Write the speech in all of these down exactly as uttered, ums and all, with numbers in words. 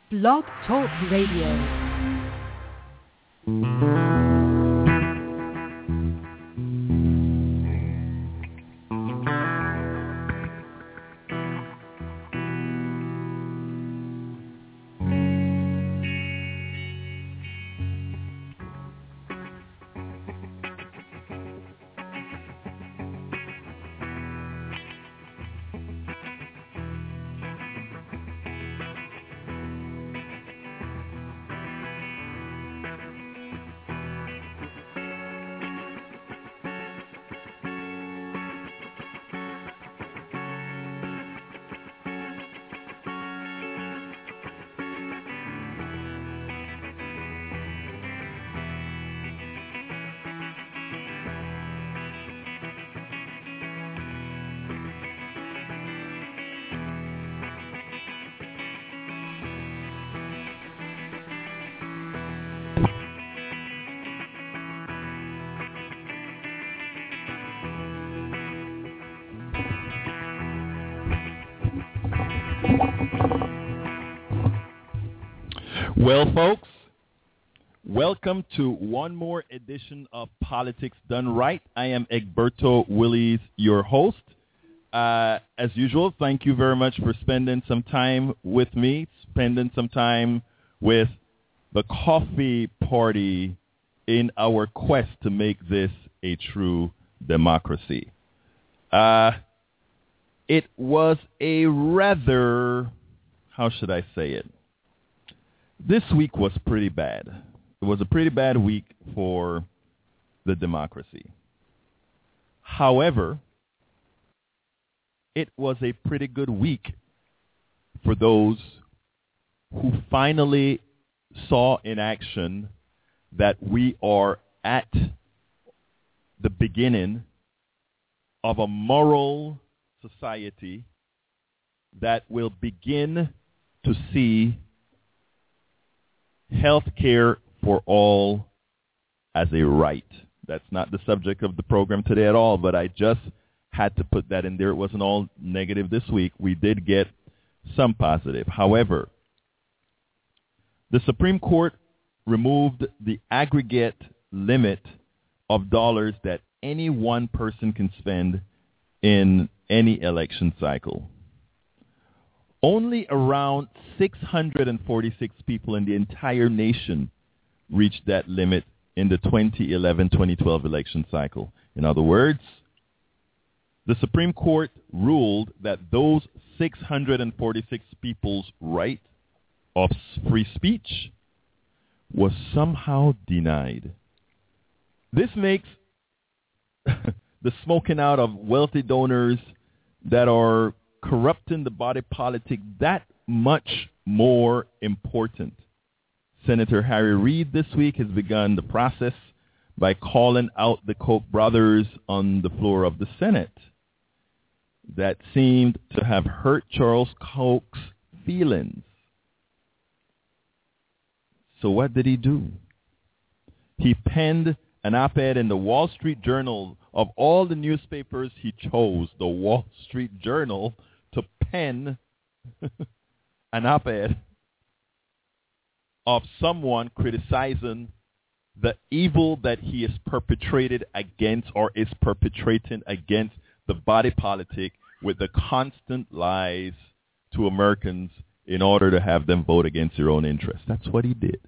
Blog Talk Radio. Well, folks, welcome to one more edition of Politics Done Right. I am Egberto Willies, your host. Uh, as usual, thank you very much for spending some time with me, spending some time with the coffee party in our quest to make this a true democracy. Uh, it was a rather, how should I say it? This week was pretty bad. It was a pretty bad week for the democracy. However, it was a pretty good week for those who finally saw in action that we are at the beginning of a moral society that will begin to see health care for all as a right. That's not the subject of the program today at all, but I just had to put that in there. It wasn't all negative this week. We did get some positive. However, the Supreme Court removed the aggregate limit of dollars that any one person can spend in any election cycle. Only around six hundred forty-six people in the entire nation reached that limit in the twenty eleven twenty twelve election cycle. In other words, the Supreme Court ruled that those six hundred forty-six people's right of free speech was somehow denied. This makes the smoking out of wealthy donors that are corrupting the body politic that much more important. Senator Harry Reid this week has begun the process by calling out the Koch brothers on the floor of the Senate that seemed to have hurt Charles Koch's feelings. So what did he do? He penned an op-ed in the Wall Street Journal. Of all the newspapers he chose, the Wall Street Journal, to pen an op-ed of someone criticizing the evil that he is perpetrated against or is perpetrating against the body politic with the constant lies to Americans in order to have them vote against their own interests. That's what he did.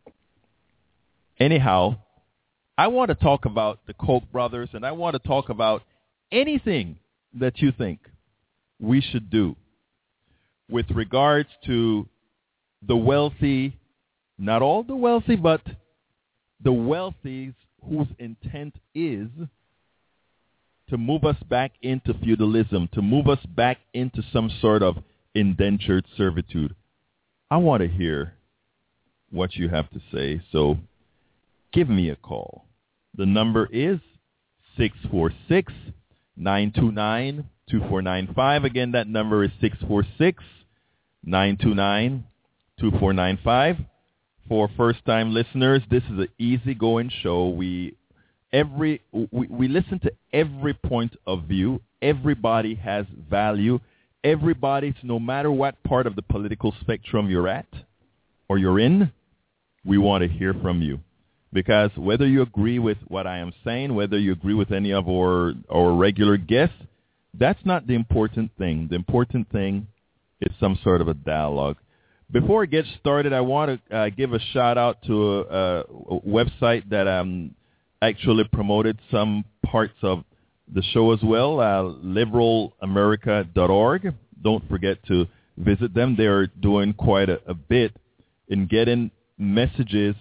Anyhow, I want to talk about the Koch brothers, and I want to talk about anything that you think we should do with regards to the wealthy, not all the wealthy, but the wealthy whose intent is to move us back into feudalism, to move us back into some sort of indentured servitude. I want to hear what you have to say, so give me a call. The number is six four six, nine two nine, two four nine five. Again, that number is six four six, nine two nine, two four nine five. For first-time listeners, this is an easygoing show. We every we, we listen to every point of view. Everybody has value. Everybody, no matter what part of the political spectrum you're at, or you're in, we want to hear from you. Because whether you agree with what I am saying, whether you agree with any of our, our regular guests, that's not the important thing. The important thing is some sort of a dialogue. Before I get started, I want to uh, give a shout-out to a, a website that um, actually promoted some parts of the show as well, uh, liberal america dot org. Don't forget to visit them. They're doing quite a, a bit in getting messages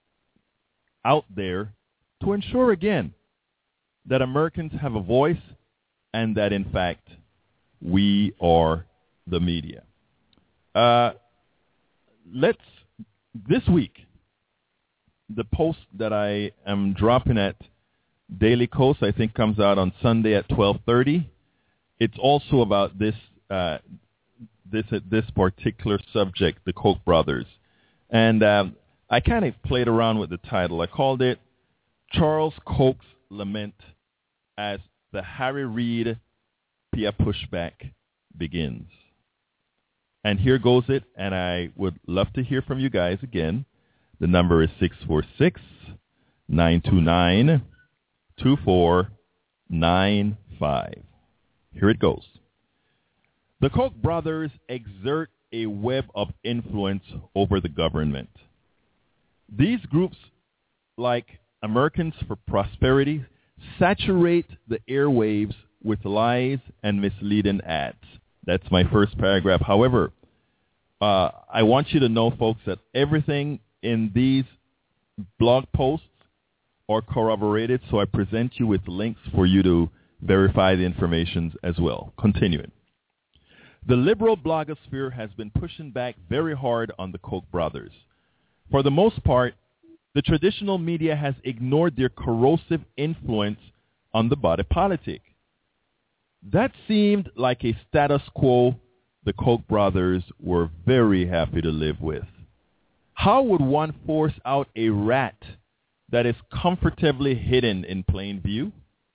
out there to ensure, again, that Americans have a voice and that, in fact, we are the media. Uh, let's, this week, the post that I am dropping at Daily Kos, I think, comes out on Sunday at twelve thirty. It's also about this uh, this uh, this particular subject, the Koch brothers. And um, I kind of played around with the title. I called it Charles Koch's Lament as the Harry Reid P I A pushback begins. And here goes it, and I would love to hear from you guys again. The number is six four six, nine two nine, two four nine five. Here it goes. The Koch brothers exert a web of influence over the government. These groups, like Americans for Prosperity, saturate the airwaves with lies and misleading ads. That's my first paragraph. However, uh, I want you to know, folks, that everything in these blog posts are corroborated, so I present you with links for you to verify the information as well. Continuing. The liberal blogosphere has been pushing back very hard on the Koch brothers. For the most part, the traditional media has ignored their corrosive influence on the body politic. That seemed like a status quo the Koch brothers were very happy to live with. How would one force out a rat that is comfortably hidden in plain view?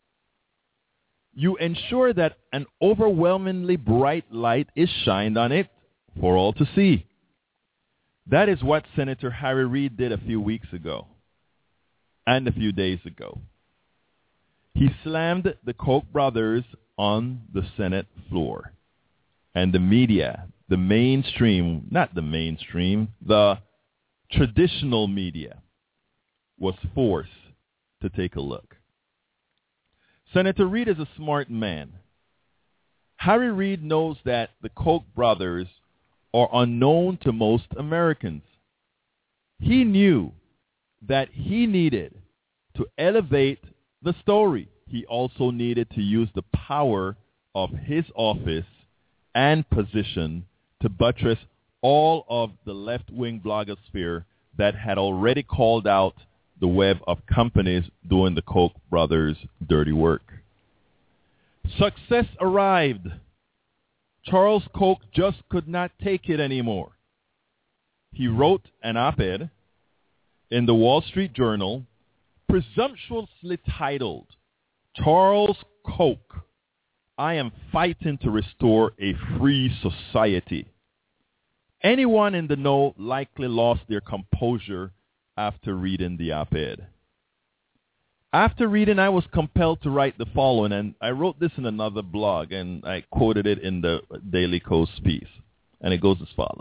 You ensure that an overwhelmingly bright light is shined on it for all to see. That is what Senator Harry Reid did a few weeks ago and a few days ago. He slammed the Koch brothers on the Senate floor. And the media, the mainstream, not the mainstream, the traditional media, was forced to take a look. Senator Reid is a smart man. Harry Reid knows that the Koch brothers are unknown to most Americans. He knew that he needed to elevate the story. He also needed to use the power of his office and position to buttress all of the left-wing blogosphere that had already called out the web of companies doing the Koch brothers' dirty work. Success arrived. Charles Koch just could not take it anymore. He wrote an op-ed in the Wall Street Journal, presumptuously titled, Charles Koch, I am fighting to restore a free society. Anyone in the know likely lost their composure after reading the op-ed. After reading, I was compelled to write the following, and I wrote this in another blog, and I quoted it in the Daily Kos piece, and it goes as follows.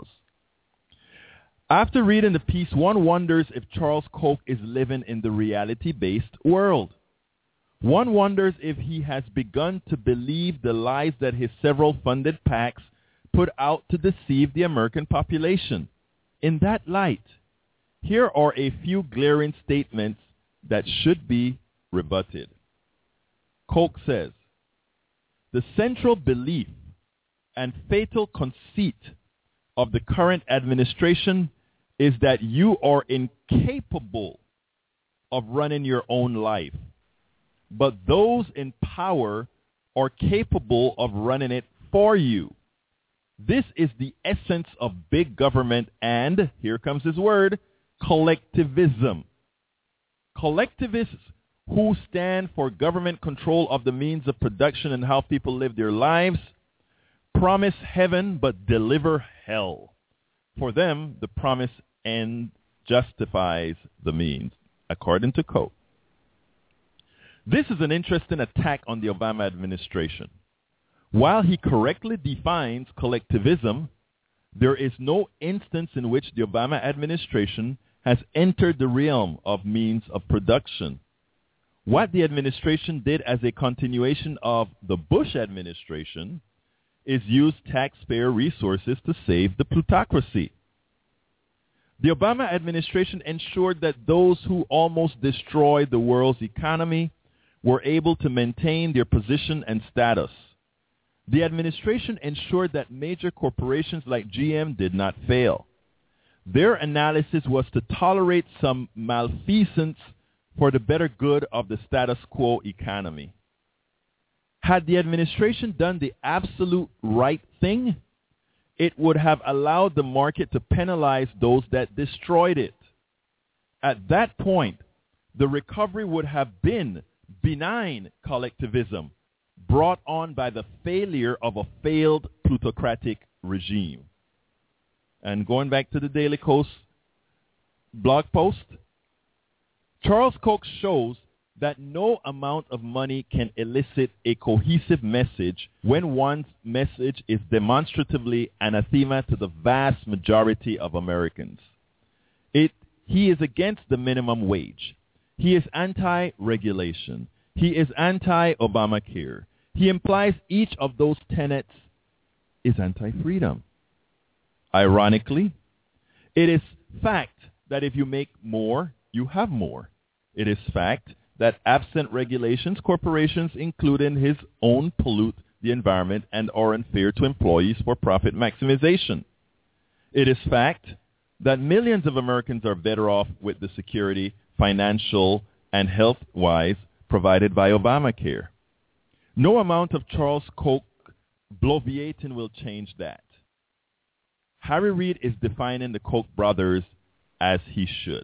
After reading the piece, one wonders if Charles Koch is living in the reality-based world. One wonders if he has begun to believe the lies that his several funded PACs put out to deceive the American population. In that light, here are a few glaring statements that should be rebutted. Koch says, the central belief and fatal conceit of the current administration is that you are incapable of running your own life, but those in power are capable of running it for you. This is the essence of big government and, here comes his word, collectivism. Collectivists who stand for government control of the means of production and how people live their lives promise heaven but deliver hell. For them, the promise end justifies the means, according to Koch. This is an interesting attack on the Obama administration. While he correctly defines collectivism, there is no instance in which the Obama administration has entered the realm of means of production. What the administration did as a continuation of the Bush administration is use taxpayer resources to save the plutocracy. The Obama administration ensured that those who almost destroyed the world's economy were able to maintain their position and status. The administration ensured that major corporations like G M did not fail. Their analysis was to tolerate some malfeasance for the better good of the status quo economy. Had the administration done the absolute right thing, it would have allowed the market to penalize those that destroyed it. At that point, the recovery would have been benign collectivism brought on by the failure of a failed plutocratic regime. And going back to the Daily Kos blog post, Charles Koch shows that no amount of money can elicit a cohesive message when one's message is demonstratively anathema to the vast majority of Americans. It, he is against the minimum wage. He is anti-regulation. He is anti-Obamacare. He implies each of those tenets is anti-freedom. Ironically, it is fact that if you make more, you have more. It is fact that absent regulations, corporations, including his own, pollute the environment and are unfair to employees for profit maximization. It is fact that millions of Americans are better off with the security, financial, and health-wise provided by Obamacare. No amount of Charles Koch bloviating will change that. Harry Reid is defining the Koch brothers as he should.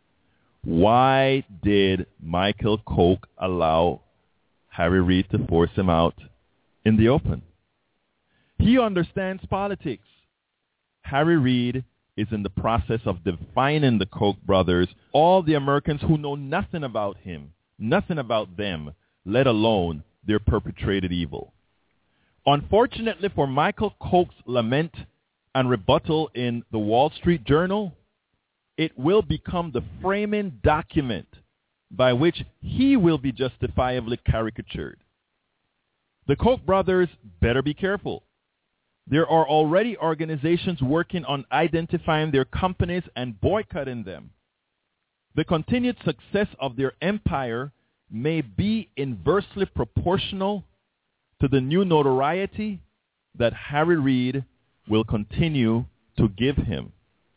Why did Michael Koch allow Harry Reid to force him out in the open? He understands politics. Harry Reid is in the process of defining the Koch brothers, all the Americans who know nothing about him, nothing about them, let alone their perpetrated evil. Unfortunately for Michael Koch's lament and rebuttal in the Wall Street Journal, it will become the framing document by which he will be justifiably caricatured. The Koch brothers better be careful. There are already organizations working on identifying their companies and boycotting them. The continued success of their empire may be inversely proportional to the new notoriety that Harry Reid will continue to give him.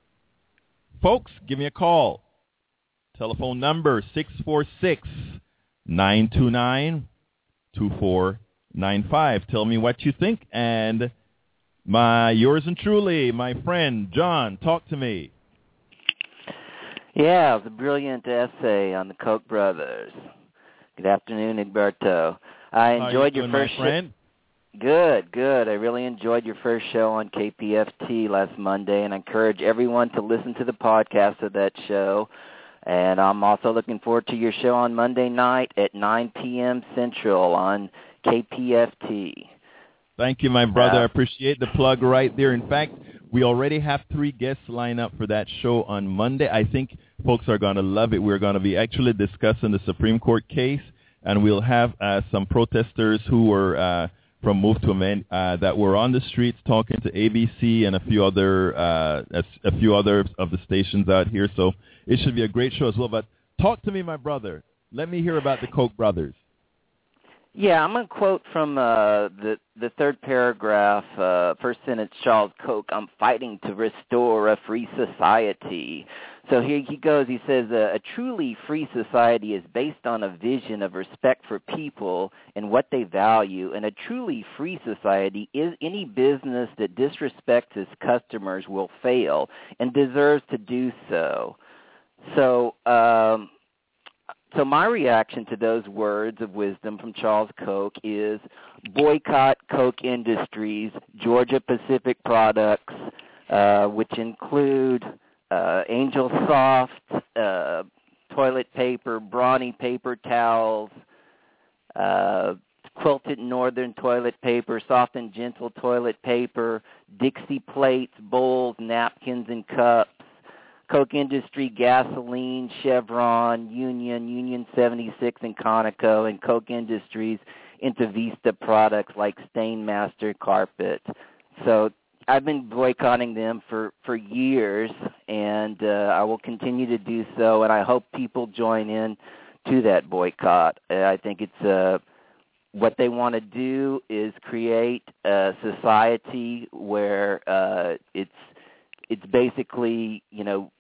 Folks, give me a call. Telephone number six four six, nine two nine, two four nine five. Tell me what you think. And my yours and truly, my friend, John, talk to me. Yeah, it was a brilliant essay on the Koch brothers. Good afternoon, Egberto. I enjoyed How your you doing, first my friend? Sh- good, good. I really enjoyed your first show on K P F T last Monday, and I encourage everyone to listen to the podcast of that show. And I'm also looking forward to your show on Monday night at nine p.m. Central on K P F T. Thank you, my brother. Uh, I appreciate the plug right there. In fact, we already have three guests lined up for that show on Monday. I think folks are going to love it. We're going to be actually discussing the Supreme Court case, and we'll have uh, some protesters who were uh, from Move to Amend uh, that were on the streets talking to A B C and a few other uh, a, a few other of the stations out here. So it should be a great show as well. But talk to me, my brother. Let me hear about the Koch brothers. Yeah, I'm going to quote from uh, the the third paragraph, uh, first sentence, Charles Koch, I'm fighting to restore a free society. So here he goes, he says, uh, a truly free society is based on a vision of respect for people and what they value, and a truly free society is any business that disrespects its customers will fail and deserves to do so. So, um, So my reaction to those words of wisdom from Charles Koch is boycott Koch Industries, Georgia Pacific Products, uh, which include uh, Angel Soft, uh, toilet paper, Brawny paper towels, uh, Quilted Northern toilet paper, Soft and Gentle toilet paper, Dixie plates, bowls, napkins, and cups, Koch Industry gasoline, Chevron, Union, Union seventy-six, and Conoco, and Koch Industries Intavista products like Stainmaster carpet. So I've been boycotting them for, for years, and uh, I will continue to do so, and I hope people join in to that boycott. Uh, I think it's uh, what they want to do is create a society where uh, it's it's basically, you know,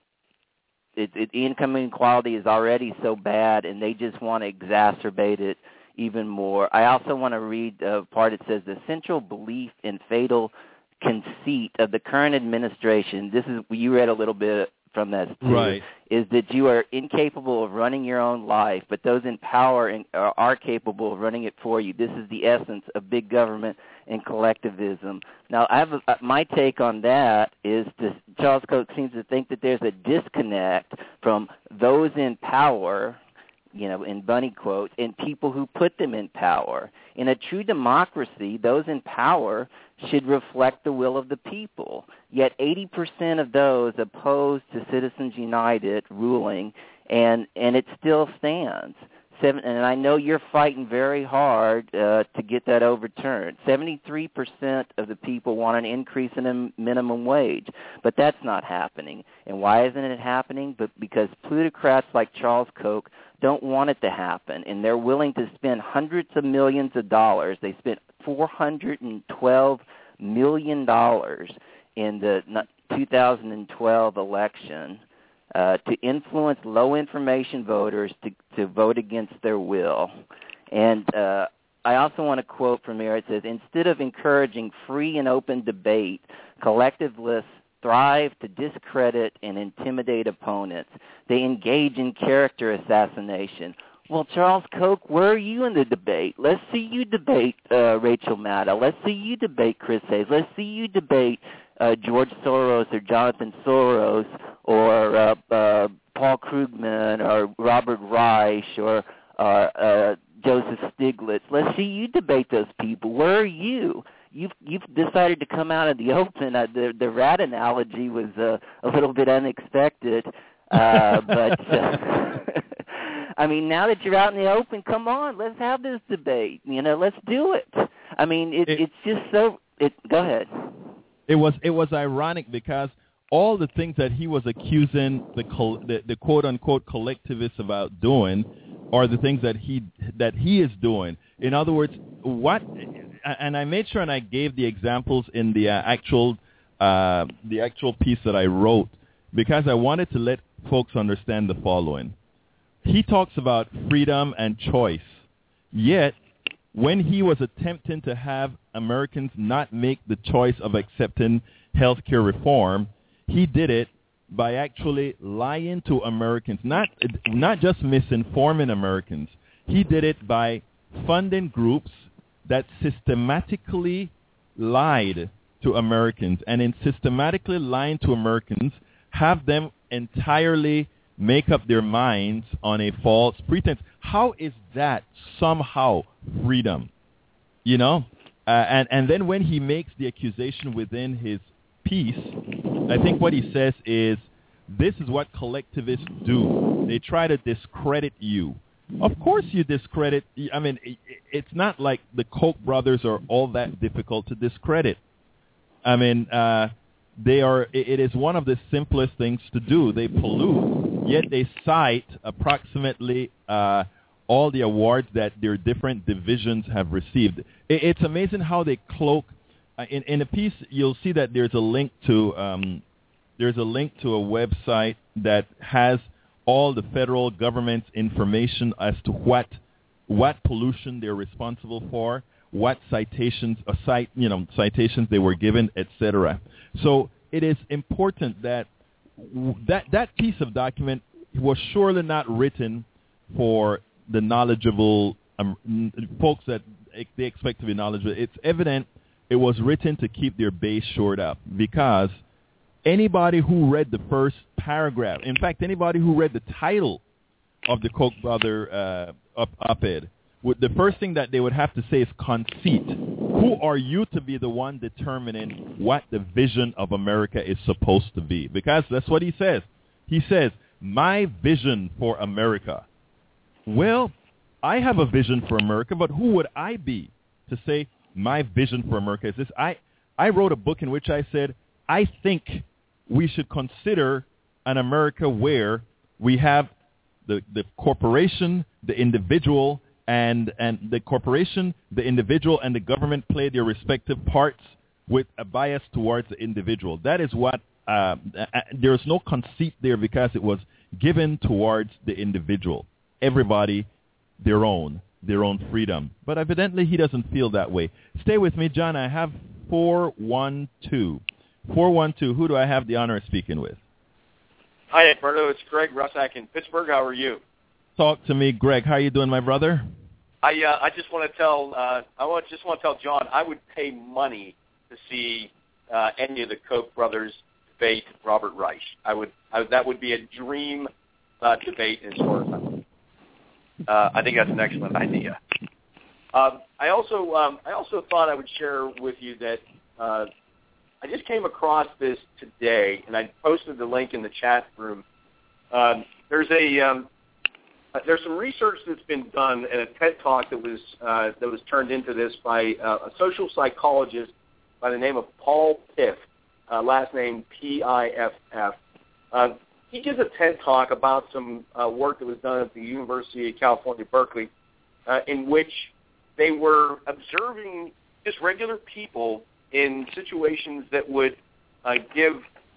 it, it, income inequality is already so bad, and they just want to exacerbate it even more. I also want to read a part that says the central belief in fatal conceit of the current administration, this is, you read a little bit from that too, right, is that you are incapable of running your own life, but those in power in, are, are capable of running it for you. This is the essence of big government and collectivism. Now, I have a, my take on that is to, Charles Koch seems to think that there's a disconnect from those in power, you know, in bunny quotes, and people who put them in power. In a true democracy, those in power should reflect the will of the people. Yet eighty percent of those opposed to Citizens United ruling, and, and it still stands. Seven, and I know you're fighting very hard uh, to get that overturned. seventy-three percent of the people want an increase in the minimum wage, but that's not happening. And why isn't it happening? But because plutocrats like Charles Koch don't want it to happen, and they're willing to spend hundreds of millions of dollars. They spent four hundred twelve million dollars in the two thousand twelve election uh, to influence low-information voters to, to vote against their will. And uh, I also want to quote from here. It says, instead of encouraging free and open debate, collectivists thrive to discredit and intimidate opponents. They engage in character assassination. Well, Charles Koch, where are you in the debate? Let's see you debate uh, Rachel Maddow. Let's see you debate Chris Hayes. Let's see you debate uh, George Soros or Jonathan Soros or uh, uh, Paul Krugman or Robert Reich or uh, uh, Joseph Stiglitz. Let's see you debate those people. Where are you? You've you've decided to come out of the open. Uh, the the rat analogy was uh, a little bit unexpected, uh, but uh, I mean, now that you're out in the open, come on, let's have this debate. You know, let's do it. I mean, it, it, it's just so. It, go ahead. It was it was ironic because all the things that he was accusing the the, the quote unquote collectivists about doing are the things that he that he is doing. In other words, what? And I made sure and I gave the examples in the uh, actual uh, the actual piece that I wrote because I wanted to let folks understand the following. He talks about freedom and choice, yet when he was attempting to have Americans not make the choice of accepting health care reform, he did it by actually lying to Americans, not not just misinforming Americans. He did it by funding groups that systematically lied to Americans, and in systematically lying to Americans, have them entirely make up their minds on a false pretense. How is that somehow freedom? You know? Uh, and, and then when he makes the accusation within his piece, I think what he says is, this is what collectivists do. They try to discredit you. Of course you discredit. I mean, it's not like the Koch brothers are all that difficult to discredit. I mean, uh, they are. It is one of the simplest things to do. They pollute, yet they cite approximately uh, all the awards that their different divisions have received. It's amazing how they cloak. Uh, in, in a piece, you'll see that there's a link to um, there's a link to a website that has all the federal government's information as to what what pollution they're responsible for, what citations, uh, cite, you know, citations they were given, et cetera. So it is important that w- that that piece of document was surely not written for the knowledgeable um, folks that they expect to be knowledgeable. It's evident it was written to keep their base shored up because anybody who read the first paragraph, in fact, anybody who read the title of the Koch brother uh, op- op-ed, would, the first thing that they would have to say is conceit. Who are you to be the one determining what the vision of America is supposed to be? Because that's what he says. He says, my vision for America. Well, I have a vision for America, but who would I be to say my vision for America is this? I, I wrote a book in which I said, I think we should consider an America where we have the, the corporation, the individual, and, and the corporation, the individual, and the government play their respective parts with a bias towards the individual. That is what, uh, there's no conceit there because it was given towards the individual. Everybody, their own, their own freedom. But evidently he doesn't feel that way. Stay with me, John. I have four one two. four one two, who do I have the honor of speaking with? Hi, Edberto. It's Greg Russack in Pittsburgh. How are you? Talk to me, Greg. How are you doing, my brother? I uh, I just want to tell uh, I want just want to tell John I would pay money to see uh, any of the Koch brothers debate Robert Reich. I would I, that would be a dream uh, debate as far as I'm. Uh, I think that's an excellent idea. Um, I also um, I also thought I would share with you that uh, I just came across this today, and I posted the link in the chat room. Um, there's a um, uh, there's some research that's been done at a TED Talk that was uh, that was turned into this by uh, a social psychologist by the name of Paul Piff, uh, last name P I F F. Uh, he gives a TED Talk about some uh, work that was done at the University of California, Berkeley, uh, in which they were observing just regular people in situations that would uh, give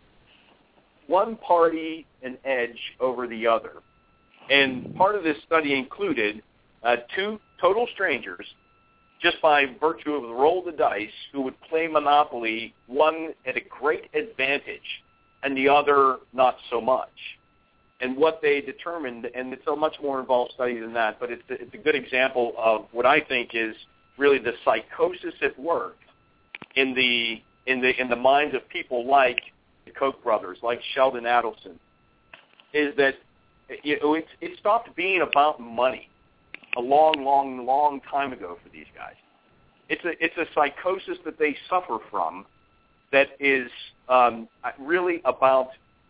one party an edge over the other. And part of this study included uh, two total strangers, just by virtue of the roll of the dice, who would play Monopoly, one at a great advantage and the other not so much. And what they determined, and it's a much more involved study than that, but it's, it's a good example of what I think is really the psychosis at work in the in the in the minds of people like the Koch brothers, like Sheldon Adelson, is that you know, it, it stopped being about money a long, long, long time ago for these guys. It's a it's a psychosis that they suffer from that is um, really about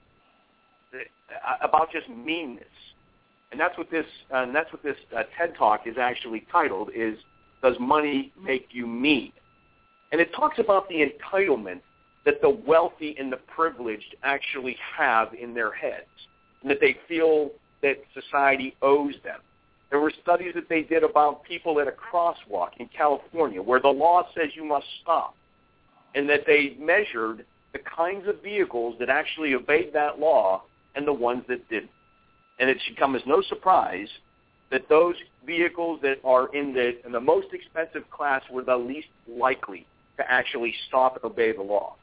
about just meanness, and that's what this uh, and that's what this uh, TED Talk is actually titled: is Does Money Make You Mean? And it talks about the entitlement that the wealthy and the privileged actually have in their heads, and that they feel that society owes them. There were studies that they did about people at a crosswalk in California where the law says you must stop, and that they measured the kinds of vehicles that actually obeyed that law and the ones that didn't. And it should come as no surprise that those vehicles that are in the, in the most expensive class were the least likely to actually stop and obey the law.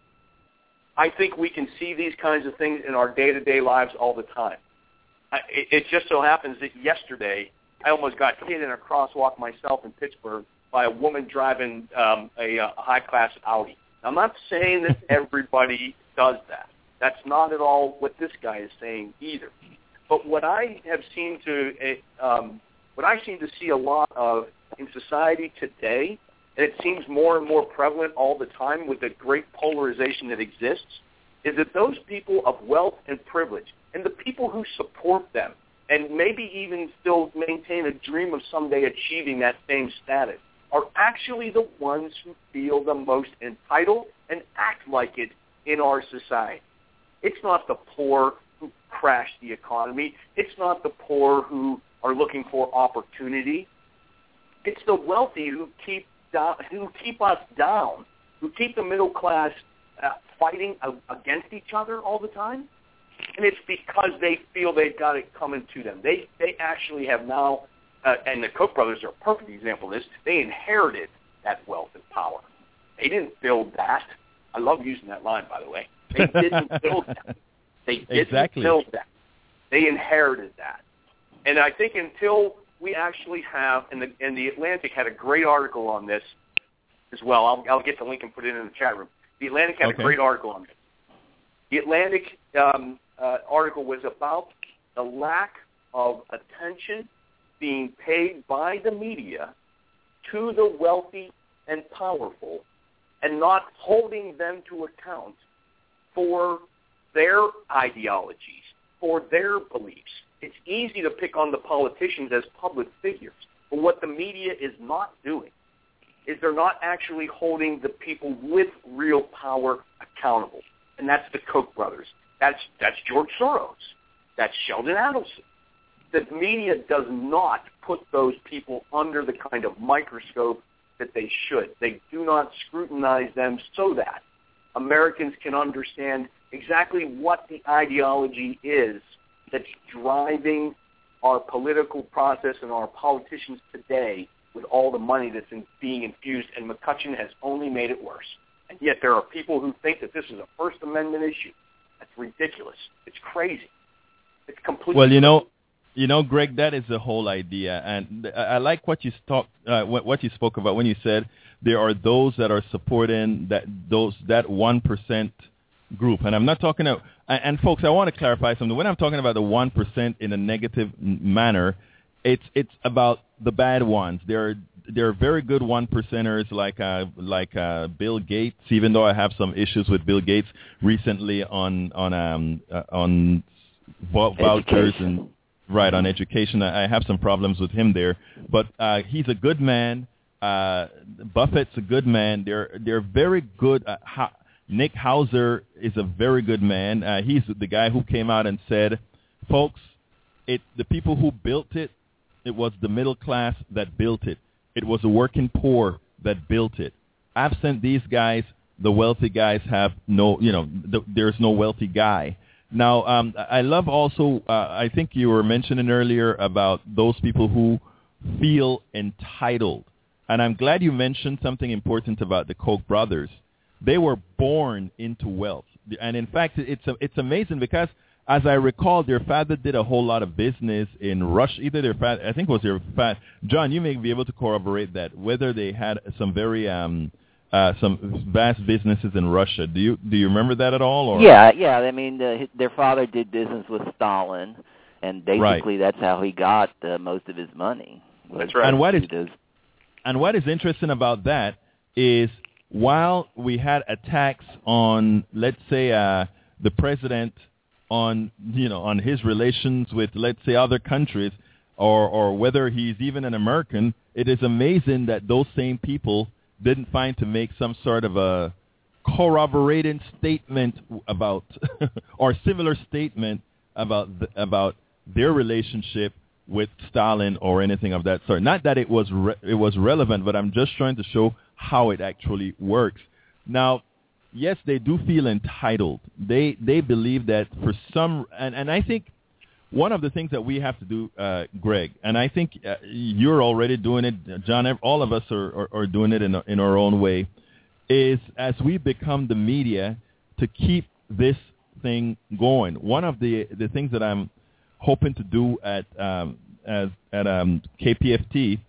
I think we can see these kinds of things in our day-to-day lives all the time. I, it, it just so happens that yesterday I almost got hit in a crosswalk myself in Pittsburgh by a woman driving um, a, a high-class Audi. Now, I'm not saying that everybody does that. That's not at all what this guy is saying either. But what I have seen to um, what I seem to see a lot of in society today, and it seems more and more prevalent all the time with the great polarization that exists, is that those people of wealth and privilege and the people who support them and maybe even still maintain a dream of someday achieving that same status are actually the ones who feel the most entitled and act like it in our society. It's not the poor who crash the economy. It's not the poor who are looking for opportunity. It's the wealthy who keep down, who keep us down, who keep the middle class uh, fighting uh, against each other all the time. And it's because they feel they've got it coming to them. They they actually have now, uh, and the Koch brothers are a perfect example of this, they inherited that wealth and power. They didn't build that. I love using that line, by the way. They didn't build that. They didn't exactly. build that. They inherited that. And I think until we actually have, and the, and the Atlantic had a great article on this as well. I'll, I'll get the link and put it in the chat room. The Atlantic had okay. a great article on this. The Atlantic um, uh, article was about the lack of attention being paid by the media to the wealthy and powerful, and not holding them to account for their ideologies, for their beliefs. It's easy to pick on the politicians as public figures, but what the media is not doing is they're not actually holding the people with real power accountable. And that's the Koch brothers. That's that's George Soros. That's Sheldon Adelson. The media does not put those people under the kind of microscope that they should. They do not scrutinize them so that Americans can understand exactly what the ideology is that's driving our political process and our politicians today with all the money that's in, being infused, and McCutcheon has only made it worse. And yet there are people who think that this is a First Amendment issue. That's ridiculous. It's crazy. It's completely Well, you know, you know, Greg, that is the whole idea, and I, I like what you talk, uh, what, what you spoke about when you said there are those that are supporting that those that one percent group, and I'm not talking about. And, and folks, I want to clarify something. When I'm talking about the one percent in a negative manner, it's it's about the bad ones. There are there are very good one percenters like uh, like uh, Bill Gates. Even though I have some issues with Bill Gates recently on on um, uh, on vouchers and right on education, I have some problems with him there. But uh, he's a good man. Uh, Buffett's a good man. They're they're very good. Uh, ha- Nick Hauser is a very good man. Uh, he's the guy who came out and said, "Folks, it the people who built it, it was the middle class that built it. It was the working poor that built it. Absent these guys, the wealthy guys have no, you know, th- there's no wealthy guy." Now, um, I love also, uh, I think you were mentioning earlier about those people who feel entitled. And I'm glad you mentioned something important about the Koch brothers. They were born into wealth. And in fact, it's it's amazing because, as I recall, their father did a whole lot of business in Russia. Either their father, I think it was their father. John, you may be able to corroborate that, whether they had some very, um, uh, some vast businesses in Russia. Do you do you remember that at all? Or? Yeah, yeah. I mean, uh, their father did business with Stalin, and basically right. that's how he got uh, most of his money. That's right. And what is does. and what is interesting about that is, while we had attacks on, let's say, uh, the president on, you know, on his relations with, let's say, other countries, or or whether he's even an American, it is amazing that those same people didn't find to make some sort of a corroborating statement about, or similar statement about the, about their relationship with Stalin or anything of that sort. Not that it was re- it was relevant, but I'm just trying to show how it actually works. Now, yes, they do feel entitled. They they believe that for some, and, and I think one of the things that we have to do, uh, Greg, and I think uh, you're already doing it, John, all of us are, are, are doing it in, in our own way, is as we become the media to keep this thing going. One of the, the things that I'm hoping to do at um, as, at um, K P F T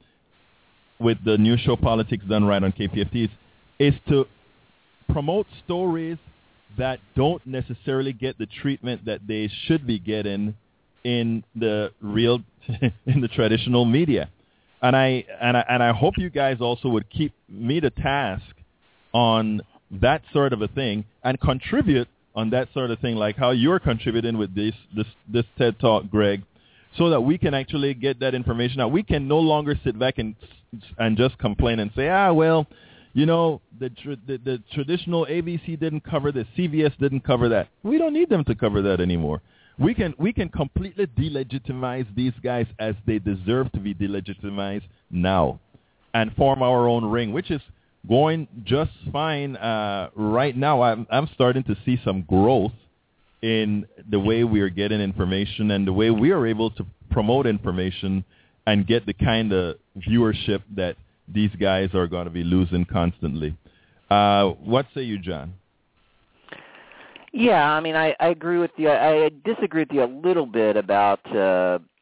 with the new show Politics Done Right on K P F T is, is to promote stories that don't necessarily get the treatment that they should be getting in the real in the traditional media. And I and I and I hope you guys also would keep me to task on that sort of a thing and contribute on that sort of thing, like how you're contributing with this this this TED Talk, Greg, so that we can actually get that information out. We can no longer sit back and and just complain and say, ah, well, you know, the, tr- the the traditional A B C didn't cover this, C B S didn't cover that. We don't need them to cover that anymore. We can we can completely delegitimize these guys as they deserve to be delegitimized now, and form our own ring, which is going just fine uh, right now. I'm I'm starting to see some growth in the way we are getting information and the way we are able to promote information and get the kind of viewership that these guys are going to be losing constantly. Uh, what say you, John? Yeah, I mean, I, I agree with you. I, I disagree with you a little bit about uh,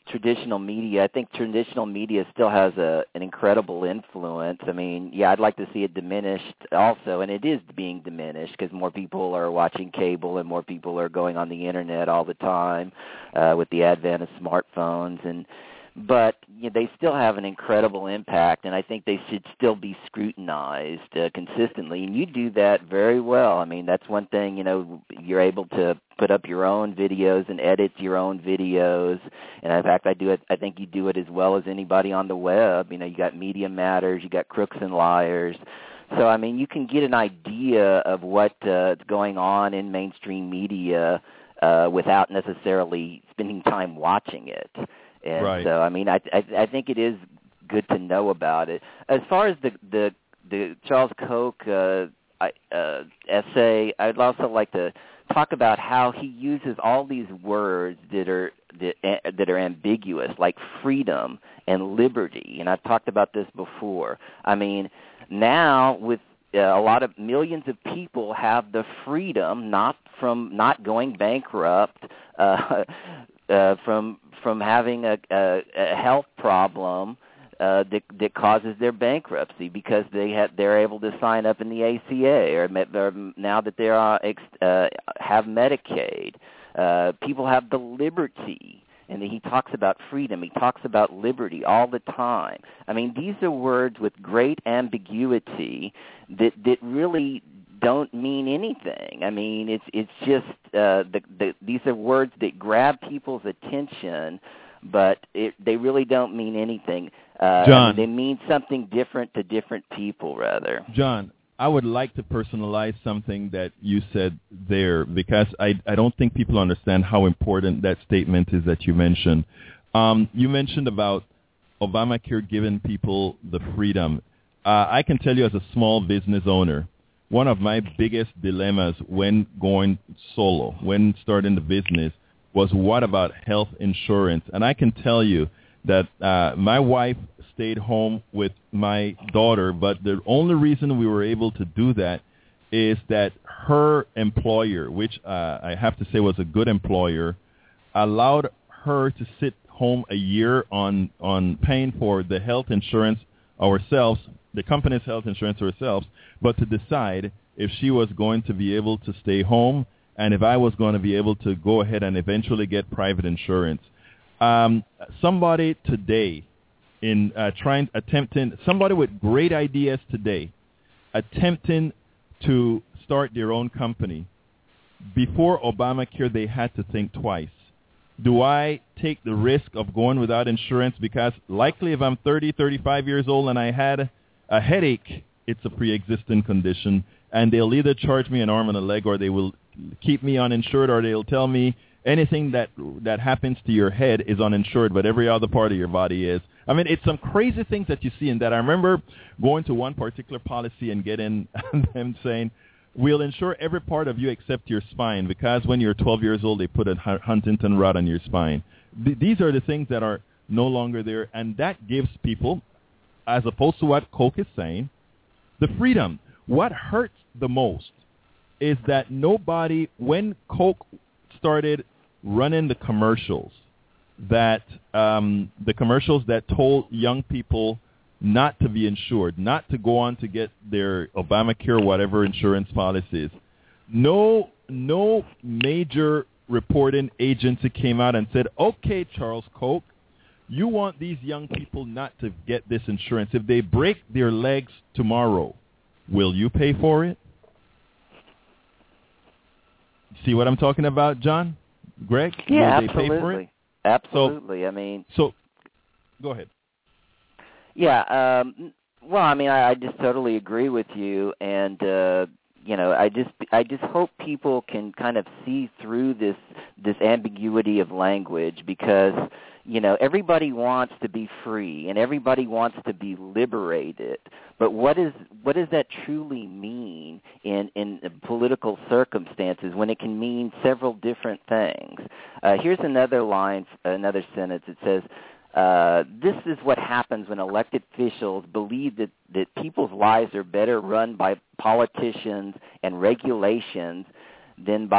traditional media, I think traditional media still has a an incredible influence. I mean, yeah, I'd like to see it diminished also, and it is being diminished because more people are watching cable and more people are going on the internet all the time uh, with the advent of smartphones. And but you know, they still have an incredible impact, and I think they should still be scrutinized uh, consistently. And you do that very well. I mean, that's one thing, you know, you're able to put up your own videos and edit your own videos. And in fact, I do it. I think you do it as well as anybody on the web. You know, you got Media Matters, you got Crooks and Liars. So, I mean, you can get an idea of what's uh, going on in mainstream media uh, without necessarily spending time watching it. And right. so, I mean, I, I I think it is good to know about it. As far as the the, the Charles Koch uh, uh, essay, I'd also like to talk about how he uses all these words that are that, that are ambiguous, like freedom and liberty. And I've talked about this before. I mean, now with uh, a lot of millions of people have the freedom not from not going bankrupt, uh, uh, from from having a, a, a health problem uh, that, that causes their bankruptcy because they have they're able to sign up in the A C A or, or now that they are uh, have Medicaid. Uh, people have the liberty, and he talks about freedom. He talks about liberty all the time. I mean, these are words with great ambiguity that that really don't mean anything. I mean, it's it's just uh, the, the these are words that grab people's attention, but it, they really don't mean anything. Uh, John, I mean, they mean something different to different people, rather. John, I would like to personalize something that you said there because I I don't think people understand how important that statement is that you mentioned. Um, you mentioned about Obamacare giving people the freedom. Uh, I can tell you as a small business owner, one of my biggest dilemmas when going solo, when starting the business, was what about health insurance? And I can tell you that uh, my wife stayed home with my daughter, but the only reason we were able to do that is that her employer, which uh, I have to say was a good employer, allowed her to sit home a year on, on paying for the health insurance ourselves, the company's health insurance ourselves, but to decide if she was going to be able to stay home and if I was going to be able to go ahead and eventually get private insurance. Um, somebody today in uh, trying, attempting, somebody with great ideas today, attempting to start their own company, before Obamacare, they had to think twice. Do I take the risk of going without insurance? Because likely if I'm thirty, thirty-five years old and I had a headache, it's a pre-existing condition, and they'll either charge me an arm and a leg or they will keep me uninsured, or they'll tell me anything that that happens to your head is uninsured, but every other part of your body is. I mean, it's some crazy things that you see in that. I remember going to one particular policy and getting them saying, we'll insure every part of you except your spine, because when you're twelve years old, they put a Huntington rod on your spine. Th- these are the things that are no longer there, and that gives people, as opposed to what Koch is saying, the freedom. What hurts the most is that nobody, when Koch started running the commercials, that um, the commercials that told young people not to be insured, not to go on to get their Obamacare, whatever insurance policies. No, no major reporting agency came out and said, okay, Charles Koch, you want these young people not to get this insurance. If they break their legs tomorrow, will you pay for it? See what I'm talking about, John? Greg? Yeah, will they absolutely. pay for it? Absolutely. So, I mean, so go ahead. Yeah, um, well, I mean, I, I just totally agree with you, and uh, you know, I just, I just hope people can kind of see through this, this ambiguity of language, because you know, everybody wants to be free and everybody wants to be liberated, but what is, what does that truly mean in in political circumstances when it can mean several different things? Uh, here's another line, another sentence. It says, Uh, this is what happens when elected officials believe that, that people's lives are better run by politicians and regulations than by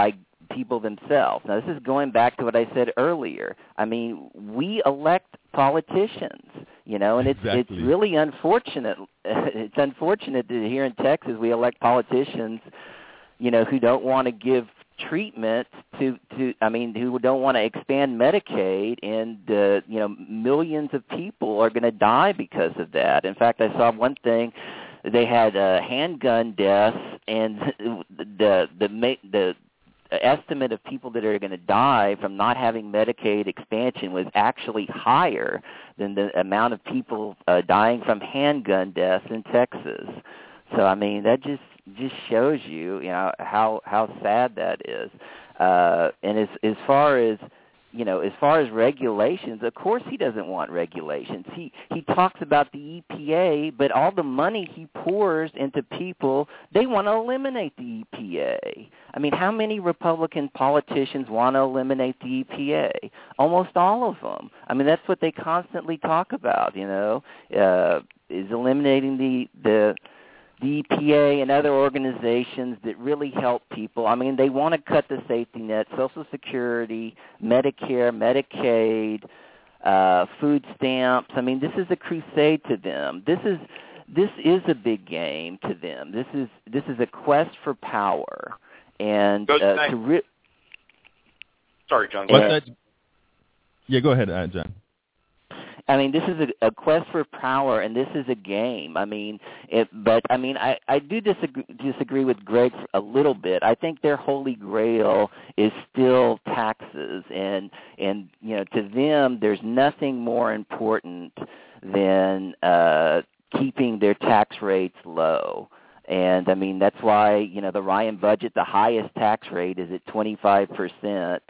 people themselves. Now, this is going back to what I said earlier. I mean, we elect politicians, you know, and it's exactly. it's really unfortunate. It's unfortunate that here in Texas we elect politicians, you know, who don't want to give treatment to, to I mean, who don't want to expand Medicaid, and, uh, you know, millions of people are going to die because of that. In fact, I saw one thing. They had uh, handgun deaths, and the the the estimate of people that are going to die from not having Medicaid expansion was actually higher than the amount of people uh, dying from handgun deaths in Texas. So, I mean, that just just shows you, you know, how how sad that is. Uh, and as as far as you know, as far as regulations, of course he doesn't want regulations. He he talks about the E P A, but all the money he pours into people, they want to eliminate the E P A. I mean, how many Republican politicians want to eliminate the E P A? Almost all of them. I mean, that's what they constantly talk about, you know, uh, is eliminating the the the E P A and other organizations that really help people. I mean, they want to cut the safety net, Social Security, Medicare, Medicaid, uh, food stamps. I mean, this is a crusade to them. This is this is a big game to them. This is this is a quest for power, and uh, to re- sorry, John. What's that? Yeah, go ahead, uh, John. I mean, this is a, a quest for power, and this is a game. I mean, it, but I mean, I, I do disagree, disagree with Greg a little bit. I think their holy grail is still taxes, and and you know, to them, there's nothing more important than uh, keeping their tax rates low. And I mean, that's why, you know, the Ryan budget, the highest tax rate is at twenty-five percent.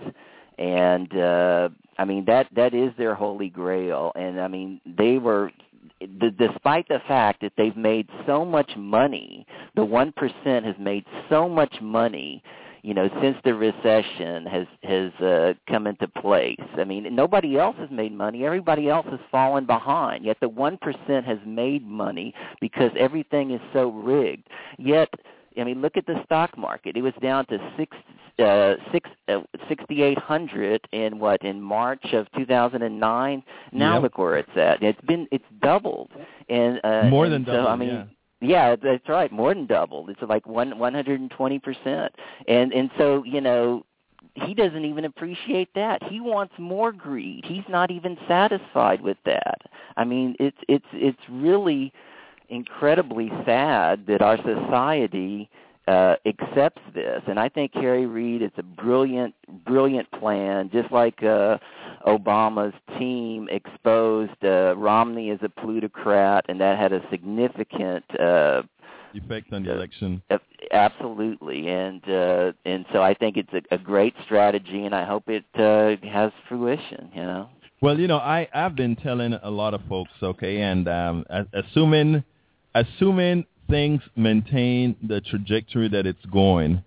And, uh, I mean, that, that is their holy grail. And, I mean, they were, d- despite the fact that they've made so much money, the one percent has made so much money, you know, since the recession has, has uh, come into place. I mean, nobody else has made money. Everybody else has fallen behind. Yet the one percent has made money because everything is so rigged. Yet, I mean, look at the stock market. It was down to six, uh, six, uh, sixty-eight hundred in what in March of two thousand nine. Now yep. look where it's at. It's been it's doubled, and uh, more and than so, doubled. I mean, yeah. Yeah, that's right. More than doubled. It's like one one hundred and twenty percent, and and so you know he doesn't even appreciate that. He wants more greed. He's not even satisfied with that. I mean, it's it's it's really incredibly sad that our society uh, accepts this. And I think Harry Reid is a brilliant, brilliant plan, just like uh, Obama's team exposed uh, Romney as a plutocrat, and that had a significant uh, effect on the uh, election. Uh, absolutely. And uh, and so I think it's a, a great strategy, and I hope it uh, has fruition, you know. Well, you know, I, I've been telling a lot of folks, okay, and um, assuming assuming things maintain the trajectory that it's going,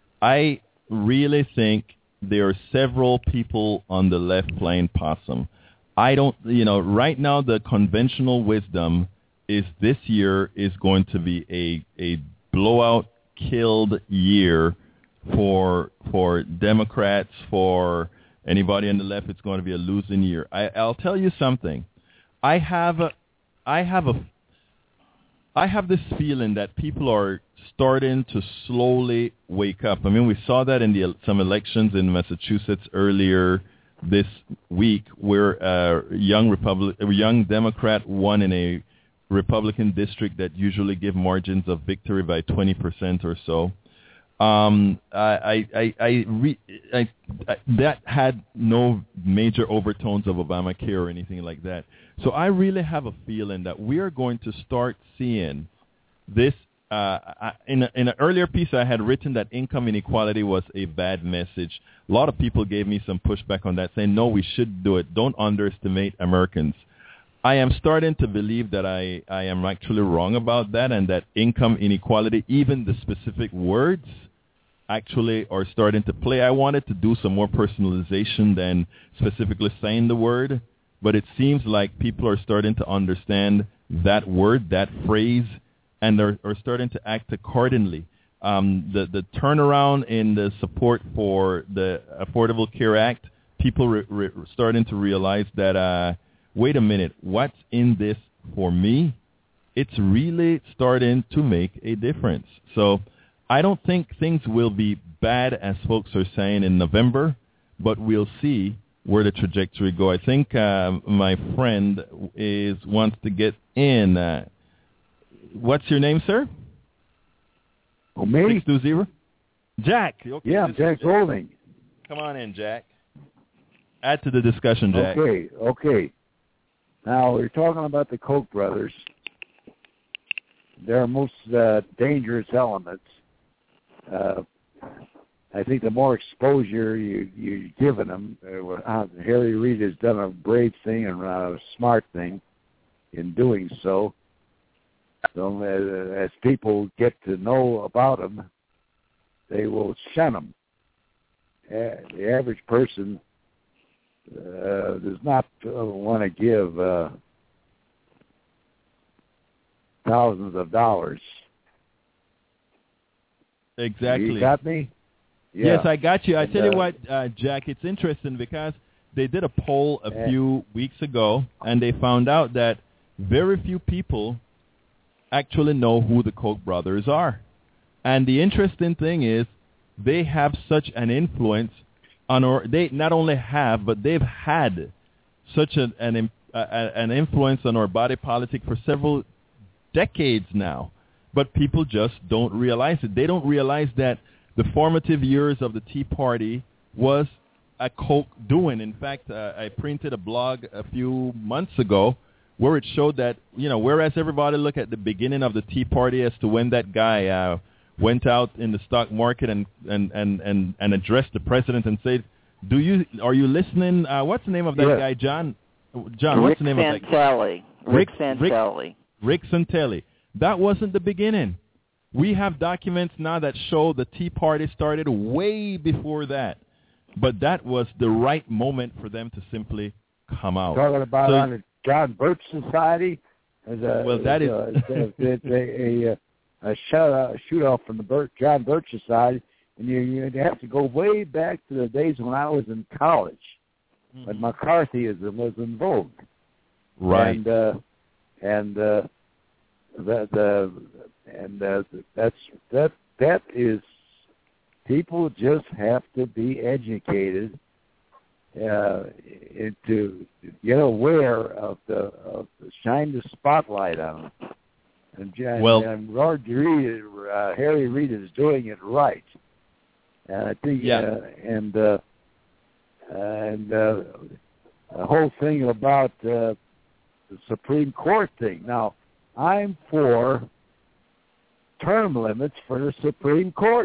I really think there are several people on the left playing possum. I don't, you know, right now the conventional wisdom is this year is going to be a, a blowout, killed year for for Democrats, for anybody on the left. It's going to be a losing year. I, I'll tell you something. I have a, I have a, I have this feeling that people are starting to slowly wake up. I mean, we saw that in the some elections in Massachusetts earlier this week, where a young Republic, a young Democrat won in a Republican district that usually give margins of victory by twenty percent or so. Um, I, I, I, re, I, I, that had no major overtones of Obamacare or anything like that. So I really have a feeling that we are going to start seeing this. Uh, I, in, a, in an earlier piece, I had written that income inequality was a bad message. A lot of people gave me some pushback on that, saying, no, we should do it. Don't underestimate Americans. I am starting to believe that I, I am actually wrong about that, and that income inequality, even the specific words, actually are starting to play. I wanted to do some more personalization than specifically saying the word, but it seems like people are starting to understand that word, that phrase, and are, are starting to act accordingly. um, the the turnaround in the support for the Affordable Care Act, people re- re- starting to realize that, uh, wait a minute, what's in this for me? It's really starting to make a difference. So I don't think things will be bad, as folks are saying, in November, but we'll see where the trajectory go. I think uh, my friend is wants to get in. Uh, what's your name, sir? Oh, me? six two zero? Jack. Okay, yeah, I'm Jack Golding. Come on in, Jack. Add to the discussion, Jack. Okay, okay. Now, we're talking about the Koch brothers. They're most uh, dangerous elements. Uh, I think the more exposure you, you've given them, uh, Harry Reid has done a brave thing and a smart thing in doing so. So uh, as people get to know about them, they will shun them. Uh, the average person uh, does not uh, want to give uh, thousands of dollars. Exactly. You got me? Yeah. Yes, I got you. I and, tell you uh, what, uh, Jack, it's interesting because they did a poll a few weeks ago, and they found out that very few people actually know who the Koch brothers are. And the interesting thing is they have such an influence on our, they not only have, but they've had such an, an, uh, an influence on our body politic for several decades now. But people just don't realize it. They don't realize that the formative years of the Tea Party was a Koch doing. In fact, uh, I printed a blog a few months ago where it showed that, you know, whereas everybody look at the beginning of the Tea Party as to when that guy uh, went out in the stock market and, and, and, and, and addressed the president and said, "Do you are you listening? Uh, what's the name of that yeah. guy, John? John, Rick what's the name Santelli. of that guy? Rick, Rick Santelli. Rick Santelli. That wasn't the beginning. We have documents now that show the Tea Party started way before that. But that was the right moment for them to simply come out. Talking about so, on the John Birch Society? As a, well, that as is... a, a, a, a, a shoot, shoot off from the Birch, John Birch Society, and you, you have to go way back to the days when I was in college, mm-hmm. when McCarthyism was in vogue. Right. And, uh, and uh, the, the and uh, that's that that is people just have to be educated uh, to get aware of the of the, shine the spotlight on them. And, and, well, and Lord Reid, uh, Harry Reid is doing it right. And I think yeah. uh, and uh, and uh, the whole thing about uh, the Supreme Court thing. Now, I'm for term limits for the Supreme Court.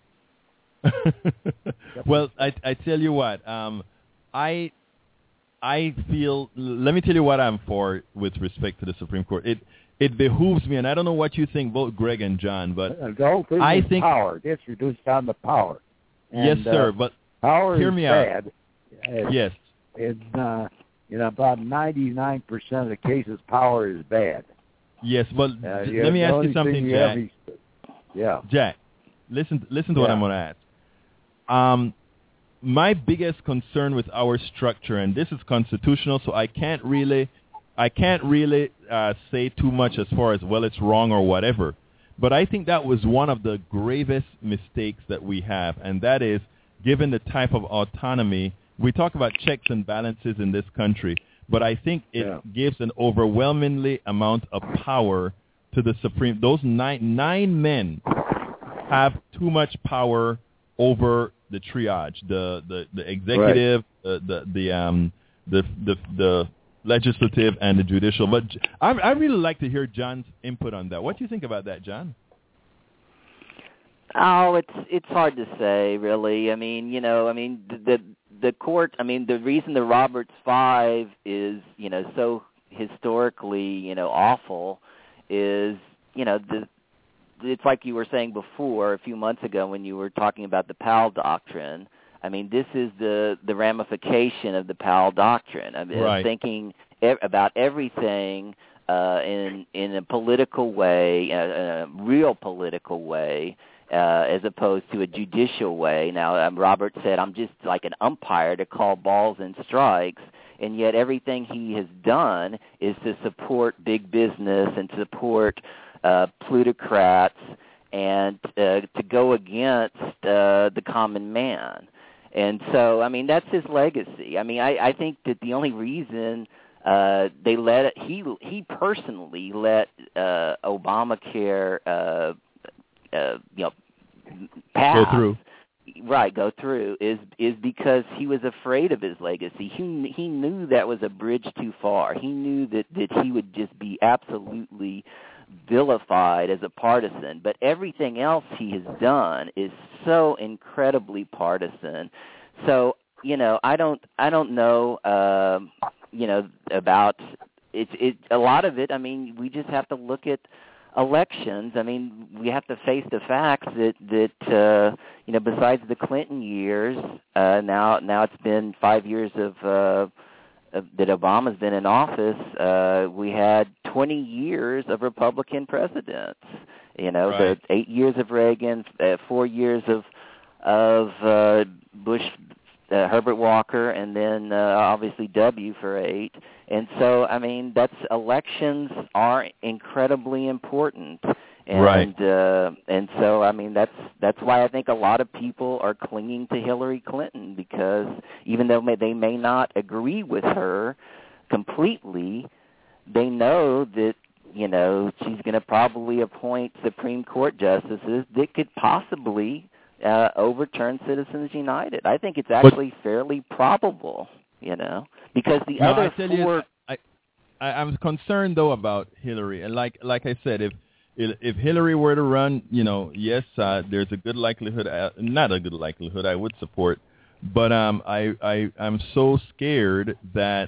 Well, I, I tell you what, um, I I feel. Let me tell you what I'm for with respect to the Supreme Court. It it behooves me, and I don't know what you think, both Greg and John, but the whole thing I is think power. It's reduced down to power. And, yes, sir. Uh, but power hear is me bad. out. It's, yes. In uh, in about ninety-nine percent of the cases, power is bad. Yes, but uh, j- yeah, let me ask you something, you Jack. is, yeah. Jack, listen, listen to yeah. what I'm going to ask. Um, my biggest concern with our structure, and this is constitutional, so I can't really, I can't really uh, say too much as far as, well, it's wrong or whatever. But I think that was one of the gravest mistakes that we have, and that is, given the type of autonomy, we talk about checks and balances in this country, but I think it yeah. gives an overwhelmingly amount of power to the Supreme. Those nine nine men have too much power over the triage, the the, the executive, right. the the the um the the the legislative and the judicial. But I I really like to hear John's input on that. What do you think about that, John? Oh, it's it's hard to say, really. I mean, you know, I mean the. the The court, I mean, the reason the Roberts Five is, you know, so historically, you know, awful is, you know, the it's like you were saying before a few months ago when you were talking about the Powell Doctrine. I mean, this is the, the ramification of the Powell Doctrine. I mean, right. thinking e- about everything uh, in in a political way, a, a real political way, uh, as opposed to a judicial way. Now, um, Robert said, I'm just like an umpire to call balls and strikes, and yet everything he has done is to support big business and support uh, plutocrats and uh, to go against uh, the common man. And so, I mean, that's his legacy. I mean, I, I think that the only reason uh, they let it, he he personally let uh, Obamacare, uh, uh, you know, pass. Go through. Right, go through is is because he was afraid of his legacy. He he knew that was a bridge too far. He knew that, that he would just be absolutely vilified as a partisan, but everything else he has done is so incredibly partisan. So, you know, I don't I don't know uh, you know about it's it a lot of it. I mean, we just have to look at elections. I mean, we have to face the facts that that uh, you know, besides the Clinton years, uh, now now it's been five years of uh, Uh, that Obama's been in office, uh, we had twenty years of Republican presidents. You know, right. the eight years of Reagan, uh, four years of of uh, Bush, uh, Herbert Walker, and then uh, obviously W for eight. And so, I mean, that's elections are incredibly important. And, right. uh, and so, I mean, that's that's why I think a lot of people are clinging to Hillary Clinton, because even though may, they may not agree with her completely, they know that, you know, she's going to probably appoint Supreme Court justices that could possibly uh, overturn Citizens United. I think it's actually but, fairly probable, you know, because the no, other I tell four... You, I, I, I'm concerned, though, about Hillary. And like like I said, if If Hillary were to run, you know, yes, uh, there's a good likelihood, uh, not a good likelihood, I would support. But um, I, I, I'm so scared that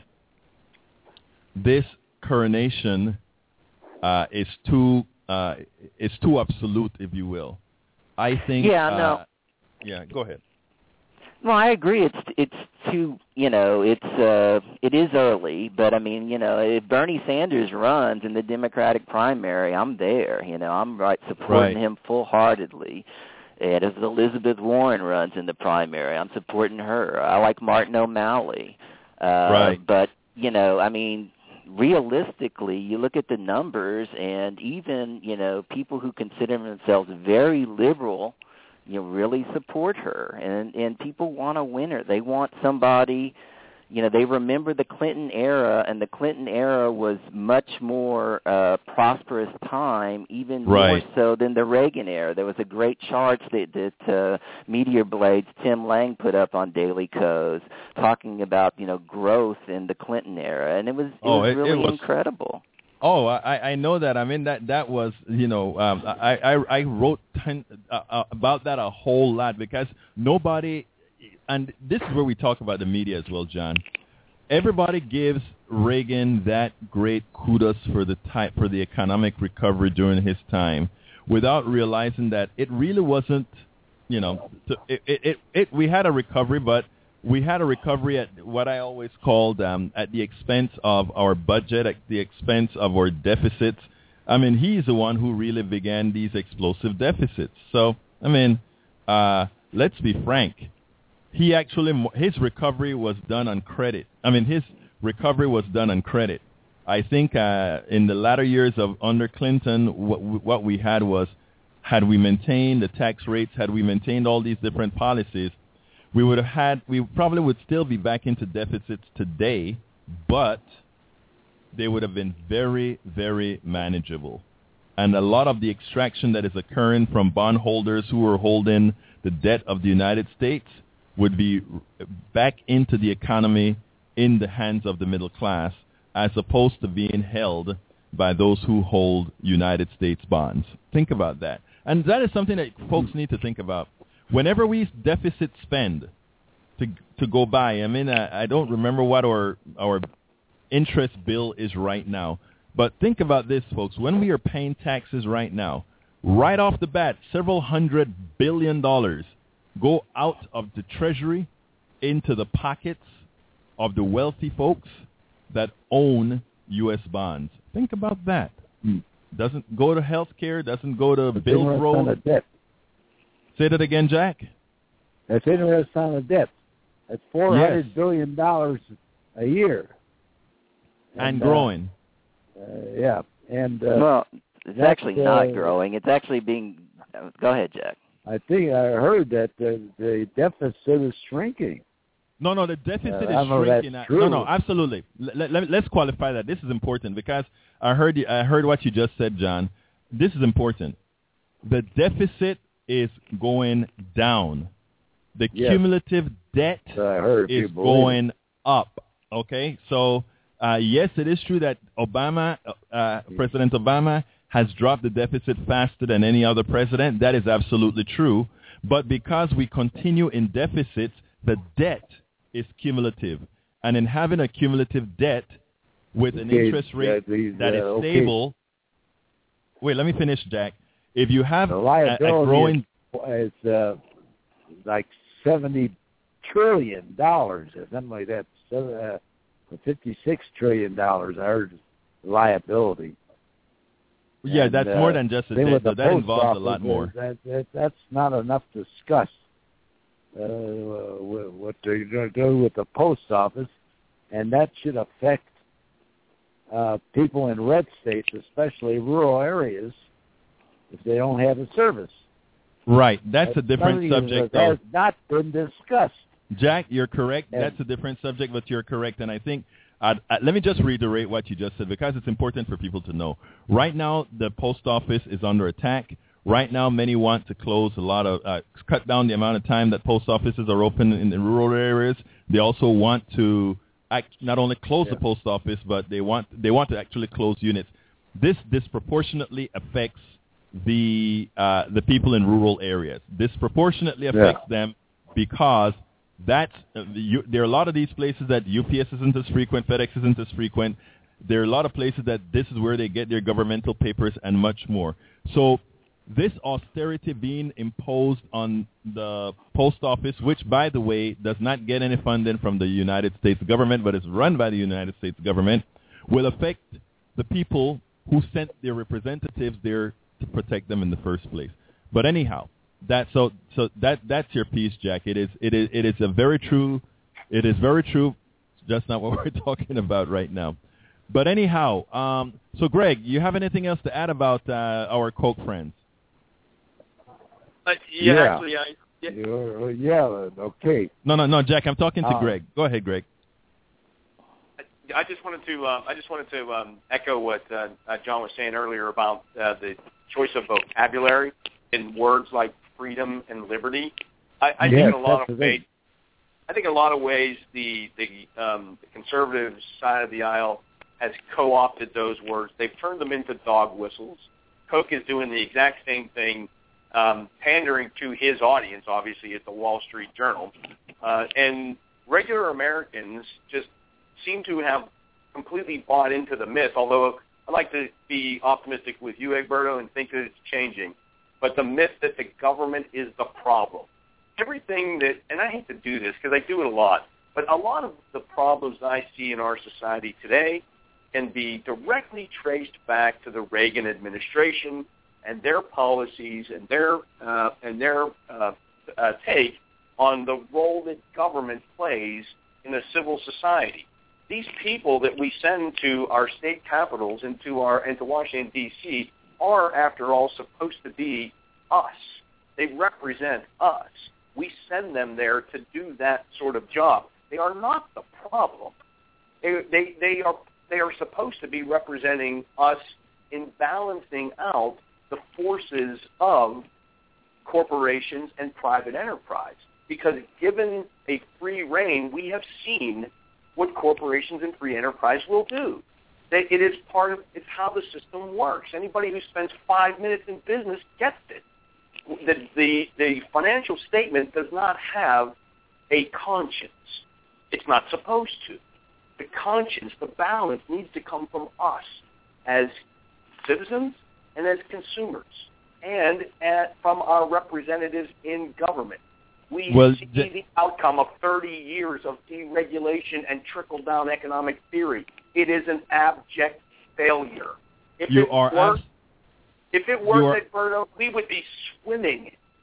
this coronation uh, is too uh, is too absolute, if you will. I think. Yeah, uh, no. Yeah, go ahead. Well, I agree. It's it's too, you know, it's uh, it is early, but I mean, you know, if Bernie Sanders runs in the Democratic primary, I'm there. You know, I'm right supporting right. him full-heartedly. And if Elizabeth Warren runs in the primary, I'm supporting her. I like Martin O'Malley. Uh, right. But you know, I mean, realistically, you look at the numbers, and even, you know, people who consider themselves very liberal, you know, really support her, and and people want a winner. They want somebody, you know, they remember the Clinton era, and the Clinton era was much more uh, prosperous time, even right. more so than the Reagan era. There was a great chart that, that uh, Meteor Blades Tim Lang put up on Daily Kos talking about, you know, growth in the Clinton era, and it was it oh, was it, really it was, incredible. Oh, I, I know that. I mean, that that was, you know, um, I, I I wrote ten, uh, uh, about that a whole lot, because nobody, and this is where we talk about the media as well, John. Everybody gives Reagan that great kudos for the type for the economic recovery during his time, without realizing that it really wasn't, you know, it it, it, it we had a recovery, but we had a recovery at what I always called um, at the expense of our budget, at the expense of our deficits. I mean, he's the one who really began these explosive deficits. So, I mean, uh, let's be frank. He actually, his recovery was done on credit. I mean, his recovery was done on credit. I think uh, in the latter years of under Clinton, what, what we had was, had we maintained the tax rates, had we maintained all these different policies, we would have had, we probably would still be back into deficits today, but they would have been very, very manageable. And a lot of the extraction that is occurring from bondholders who are holding the debt of the United States would be back into the economy in the hands of the middle class, as opposed to being held by those who hold United States bonds. Think about that. And that is something that folks need to think about. Whenever we deficit spend to to go by, I mean, I, I don't remember what our our interest bill is right now, but think about this, folks. When we are paying taxes right now, right off the bat, several hundred billion dollars go out of the Treasury into the pockets of the wealthy folks that own U S bonds. Think about that. Doesn't go to health care, doesn't go to but build roads. Say that again, Jack. That's interest on the debt. That's four hundred Yes. billion dollars a year, And, and growing. Uh, uh, yeah, and uh, Well, it's that's, actually not uh, growing. It's actually being. Uh, go ahead, Jack. I think I heard that the, the deficit is shrinking. No, no, the deficit Uh, is I don't know if shrinking. that's No, true. no, absolutely. Let, let, let's qualify that. This is important because I heard you, I heard what you just said, John. This is important. The deficit is going down. The Yes. cumulative debt I heard is people going up. Okay, so uh, yes, it is true that Obama, uh, President Obama, has dropped the deficit faster than any other president. That is absolutely true. But because we continue in deficits, the debt is cumulative. And in having a cumulative debt with an Okay, interest rate uh, these, that is uh, okay. stable, wait, let me finish, Jack. If you have The a, a liability growing, is, is uh, like seventy trillion dollars or something like that. So, uh, fifty-six trillion dollars. I heard liability. yeah, And, that's uh, more than just a thing debt. with the though. That post involves a office lot is more. That, that, that's not enough to discuss. Uh, what they're going to do with the post office, and that should affect uh, people in red states, especially rural areas, if they don't have the service. Right, that's a That's different something subject, that though. has not been discussed. Jack, you're correct. And- That's a different subject, but you're correct. And I think, I'd, I, let me just reiterate what you just said because it's important for people to know. Right now, the post office is under attack. Right now, many want to close a lot of, uh, cut down the amount of time that post offices are open in the rural areas. They also want to act, not only close Yeah. the post office, but they want they want to actually close units. This disproportionately affects the uh, the people in rural areas. Disproportionately affects them because that's uh, you, there are a lot of these places that U P S isn't as frequent, FedEx isn't as frequent. There are a lot of places that this is where they get their governmental papers and much more. So this austerity being imposed on the post office, which, by the way, does not get any funding from the United States government, but is run by the United States government, will affect the people who sent their representatives there to protect them in the first place. But anyhow, that so so that that's your piece, Jack. It is it is it is a very true. It is very true. It's just not what we're talking about right now. But anyhow, um, so Greg, you have anything else to add about uh, our Coke friends? Uh, yeah, Yeah. actually, I, yeah, Uh, yeah, okay. No, no, no, Jack. I'm talking to Uh, Greg. Go ahead, Greg. I just wanted to uh, I just wanted to um, echo what uh, uh, John was saying earlier about uh, the choice of vocabulary in words like freedom and liberty. I, I Yes, think in a lot that's of the thing. ways, I think in a lot of ways the the, um, the conservative side of the aisle has co-opted those words. They've turned them into dog whistles. Coke is doing the exact same thing, um, pandering to his audience. Obviously, at the Wall Street Journal, uh, and regular Americans just seem to have completely bought into the myth, although I like to be optimistic with you, Egberto, and think that it's changing. But the myth that the government is the problem. Everything that, and I hate to do this because I do it a lot, but a lot of the problems I see in our society today can be directly traced back to the Reagan administration and their policies and their, uh, and their uh, uh, take on the role that government plays in a civil society. These people that we send to our state capitals and to our and to Washington D C are, after all, supposed to be us. They represent us. We send them there to do that sort of job. They are not the problem. They they they are they are supposed to be representing us in balancing out the forces of corporations and private enterprise. Because given a free rein, we have seen what corporations and free enterprise will do. They, it is part of, it's how the system works. Anybody who spends five minutes in business gets it. The, the, the financial statement does not have a conscience. It's not supposed to. The conscience, the balance, needs to come from us as citizens and as consumers and at, from our representatives in government. We Well, see the- the outcome of thirty years of deregulation and trickle-down economic theory. It is an abject failure. If You it are worked, abs- if it you worked, are- Egberto, we would be swimming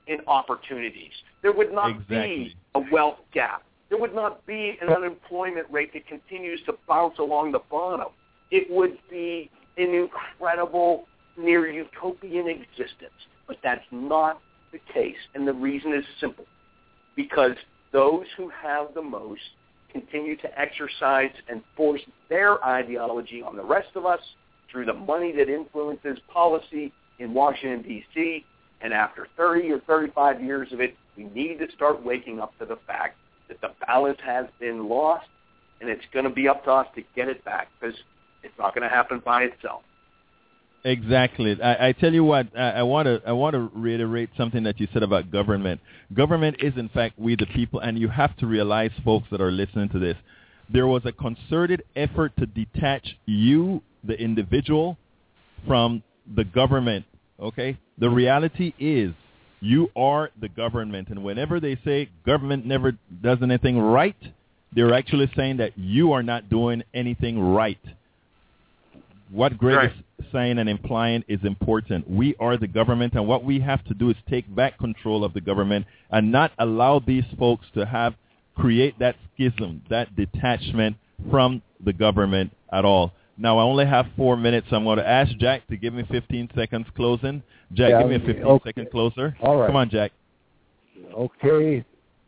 in opportunities. There would not Exactly. be a wealth gap. There would not be an unemployment rate that continues to bounce along the bottom. It would be an incredible, near utopian existence. But that's not the case, and the reason is simple. Because those who have the most continue to exercise and force their ideology on the rest of us through the money that influences policy in Washington, D C, and after thirty or thirty-five years of it, we need to start waking up to the fact that the balance has been lost, and it's going to be up to us to get it back, because it's not going to happen by itself. Exactly. I, I tell you what, I want to I want to reiterate something that you said about government. Government is, in fact, we the people, and you have to realize, folks that are listening to this, there was a concerted effort to detach you, the individual, from the government, okay? The reality is you are the government, and whenever they say government never does anything right, they're actually saying that you are not doing anything right. What Greg Right. is saying and implying is important. We are the government, and what we have to do is take back control of the government and not allow these folks to have create that schism, that detachment from the government at all. Now, I only have four minutes, so I'm going to ask Jack to give me fifteen seconds closing. Jack, Yeah, give me a fifteen okay. second closer. All right. Come on, Jack. Okay.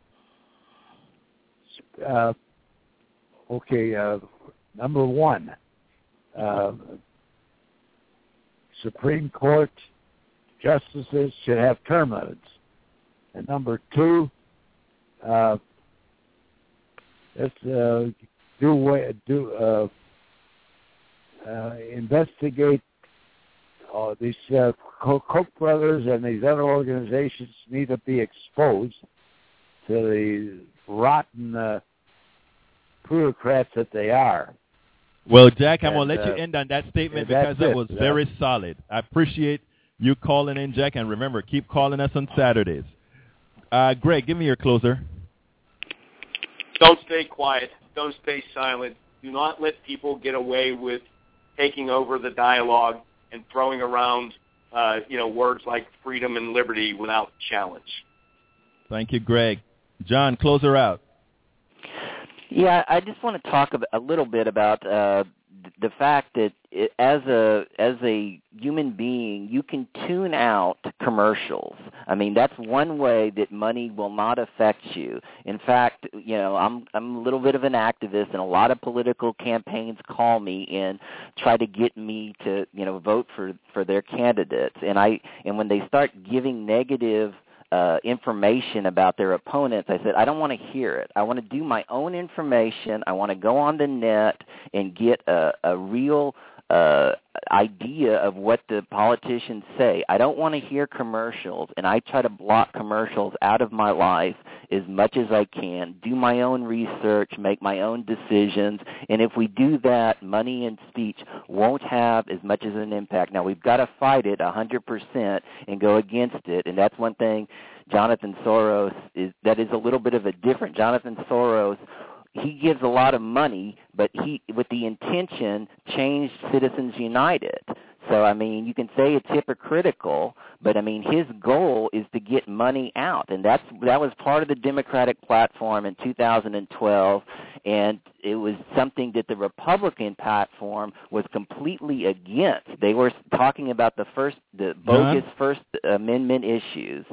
Uh, okay. Uh, number one, uh, Supreme Court justices should have term limits. And number two, uh, let's uh, do way, do uh, uh, investigate uh, these uh, Koch brothers and these other organizations need to be exposed to the rotten uh, bureaucrats that they are. Well, Jack, I'm going And, to let uh, you end on that statement yeah, because that's that it. was Yeah. very solid. I appreciate you calling in, Jack, and remember, keep calling us on Saturdays. Uh, Greg, give me your closer. Don't stay quiet. Don't stay silent. Do not let people get away with taking over the dialogue and throwing around, uh, you know, words like freedom and liberty without challenge. Thank you, Greg. John, close her out. Yeah, I just want to talk a little bit about uh, the fact that it, as a as a human being, you can tune out commercials. I mean, that's one way that money will not affect you. In fact, you know, I'm I'm a little bit of an activist, and a lot of political campaigns call me and try to get me to, you know, vote for for their candidates. And I and when they start giving negative Uh, information about their opponents, I said, I don't want to hear it. I want to do my own information. I want to go on the net and get a, a real uh, idea of what the politicians say. I don't want to hear commercials, and I try to block commercials out of my life as much as I can, do my own research, make my own decisions, and if we do that, money and speech won't have as much as an impact. Now, we've got to fight it one hundred percent and go against it, and that's one thing Jonathan Soros is, that is a little bit of a different. Jonathan Soros, he gives a lot of money, but he, with the intention, changed Citizens United. So, I mean, you can say it's hypocritical, but, I mean, his goal is to get money out, and that's that was part of the Democratic platform in two thousand twelve, and it was something that the Republican platform was completely against. They were talking about the first, the bogus John? First Amendment issues.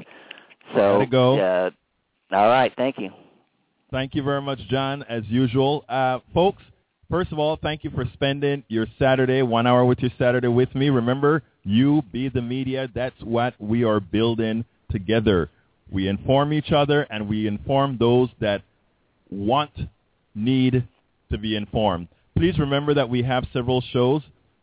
So, Let it go. Uh, all right, thank you. Thank you very much, John, as usual. Uh, folks, first of all, thank you for spending your Saturday, one hour with your Saturday with me. Remember, you be the media. That's what we are building together. We inform each other, and we inform those that want, need to be informed. Please remember that we have several shows.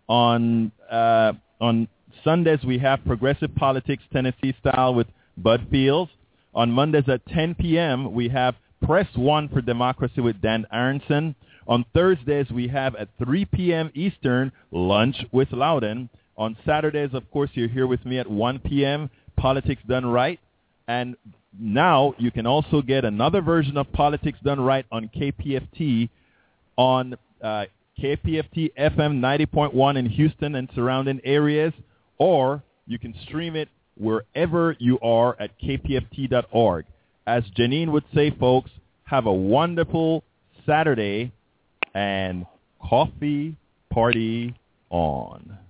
On uh, on Sundays, we have Progressive Politics Tennessee Style with Bud Fields. On Mondays at ten p.m., we have Press One for Democracy with Dan Aronson. On Thursdays, we have at three p.m. Eastern, Lunch with Loudon. On Saturdays, of course, you're here with me at one p.m., Politics Done Right. And now you can also get another version of Politics Done Right on K P F T on uh, K P F T F M ninety point one in Houston and surrounding areas, or you can stream it wherever you are at k p f t dot org. As Janine would say, folks, have a wonderful Saturday and coffee party on.